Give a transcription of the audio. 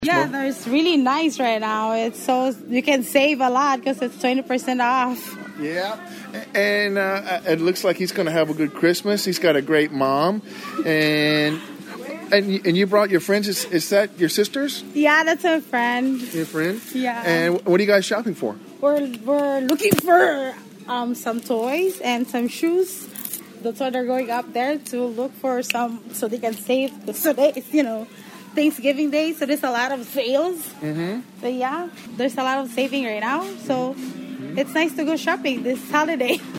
Yeah, there's really nice right now. It's so you can save a lot because it's 20% off. Yeah, and it looks like he's going to have a good Christmas. He's got a great mom, and you brought your friends. Is that your sisters? Yeah, that's a friend. Your friend? Yeah. And what are you guys shopping for? We're looking for some toys and some shoes. That's why they're going up there to look for some so they can save. So it's Thanksgiving Day, so there's a lot of sales. Mm-hmm. But yeah, there's a lot of saving right now. So it's nice to go shopping this holiday.